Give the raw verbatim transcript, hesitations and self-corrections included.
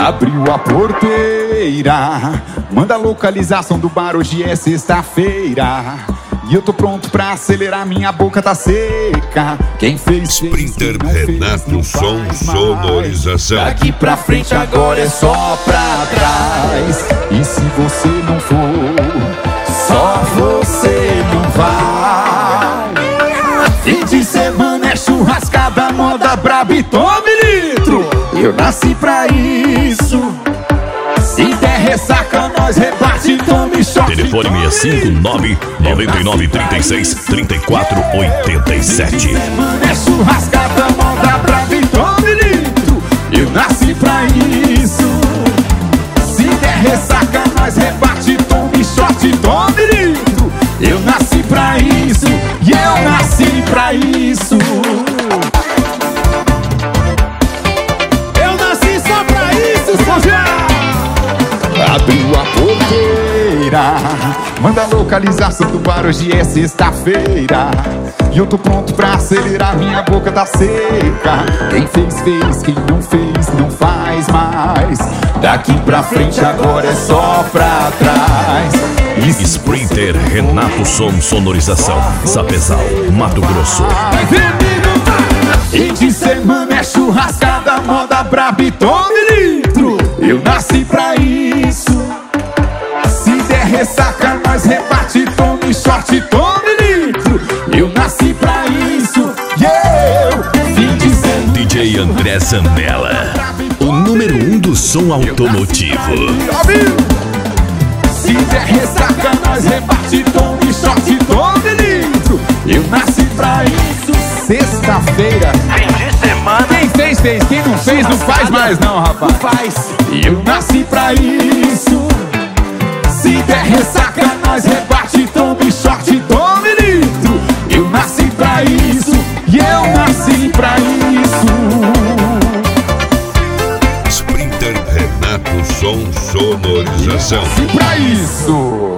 Abriu a porteira, manda a localização do bar, hoje é sexta-feira. E eu tô pronto pra acelerar, minha boca tá seca. Quem fez Sprinter Renato Som Sonorização. Daqui pra frente agora é só pra trás. E se você não for, só você não vai. Fim de semana é churrascada, moda braba e tome litro. Eu nasci pra isso. Se der ressaca, nós rebate, tome shot. Telefone seis cinco nove, nove nove três seis, três quatro oito sete. É churrascada, moda brava e tome litro. Eu nasci pra isso. Se der ressaca, nós rebate, tome shot, tome litro. Eu nasci pra isso. E eu nasci pra isso. Eu nasci só pra isso, Sojá. Abriu a porteira, manda a localização do bar, hoje é sexta-feira. E eu tô pronto pra acelerar, minha boca tá seca. Quem fez, fez, quem não fez, não faz mais. Daqui pra frente agora é só pra trás. E Sprinter Renato Som Sonorização, Sapezal, Mato Grosso. Fim de semana é churrascada, moda braba e tome litro. Eu nasci pra isso. Se der ressaca, nós rebate, tome shot, tome litro. Eu nasci pra isso. Yeah! Fim de semana. D J André Zambella, o número um do som automotivo. Se der ressaca, nós rebate, tome shot, tome litro. Eu nasci pra isso. Sexta-feira, fim de semana. quem fez, fez. Quem não fez, não faz mais não, rapaz. Não faz. Eu nasci pra isso. Se der ressaca, nós rebate, tome shot, tome litro. Eu nasci pra isso. E eu nasci pra isso. Sprinter Renato Som Sonorização. Eu nasci pra isso.